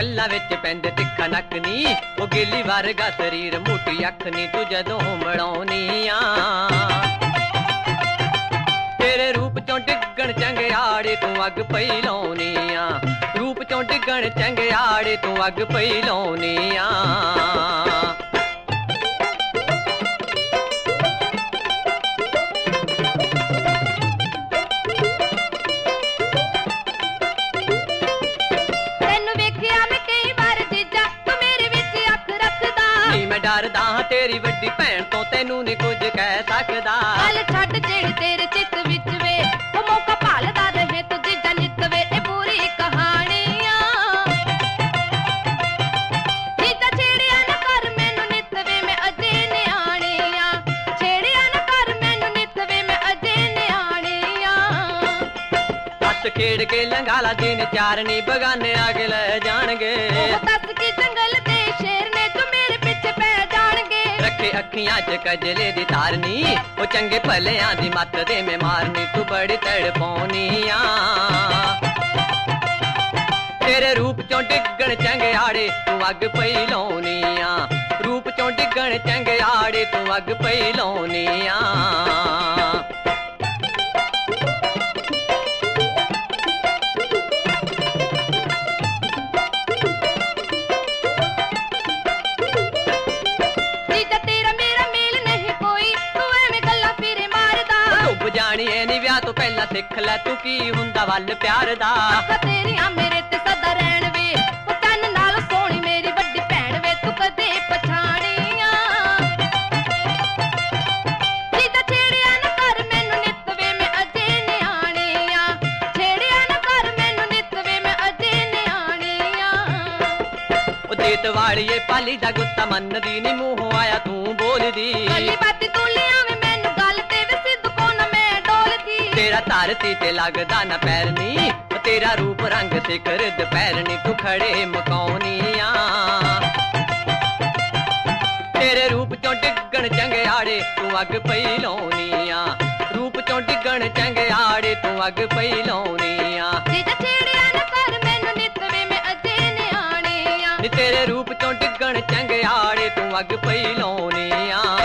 गल्लां विच पैंदे तिखा नक नी ओ गिली वर्गा शरीर मोटी अख नी तू जदों मिलाउनी आ तेरे रूप चों डिगण चंगियाड़े तू अग पई लाउनी आ रूप चों डिगण चंगियाड़े तू अग पई लाउनी आ डरदा तेरी वड्डी भैन तो तेनू नहीं कुछ कह सकदा गल छड्ड जेड़ी तेरे चित विच वे ओ मौका भालदा रहे तू जीजा नित वे ए पूरी कहानी आ जीजा छेड़िया न कर मैनू नित वे मैं अजे न्याणी आ छेड़िया न कर मैनू नित वे मैं अजे न्याणी आ हस खेड़ के लंघाला दिन चार नी बगाने आगे ले जाणगे दस की जंगल दे शेर ने तू मेरे पिछे पै रखे अखियां च कजले दी तारनी ओ चंगे भलियां दी मत दे मैं मारनी तू बड़ी तड़पाउनी आ तेरे रूप चों डिगण चंगियाड़े तू अग पई लाउनी आ रूप चों डिगण चंगियाड़े तू अग पई लाउनी आ जानिए नी व्याह तो पहला सिख लै तू की हुंदा वल प्यार दा तेरियां मेरे ते सदा रहण वे ओ तन नाल सोहणी मेरी वड्डी भैण वे तू कदे पछाणिया जीजा छेड़िया न कर मैनू नित वे मैं अजे न्याणी आ छेड़िया न कर मैनू नित वे मैं अजे न्याणी आ ओ देत वालिए पाली दा गुस्सा मनदी नी मूंहों आया तू बोलदी गली बाती तू ले आवे मैनू गल ते वे सिद्ध कोन तेरा धरती ते लगदा न पैरनी तेरा रूप रंग सिखर दुपैरनी तू खड़े मकाउनी आ तेरे रूप चों डिगण चंगियाड़े तू अग पई लाउनी आ रूप चों डिगण चंगियाड़े तू अग पई लाउनी आ जीजा छेड़िया न कर मैनू नित वे मैं अजे न्याणी आ तेरे रूप चों डिगण चंगियाड़े तू अग पई लाउनी आ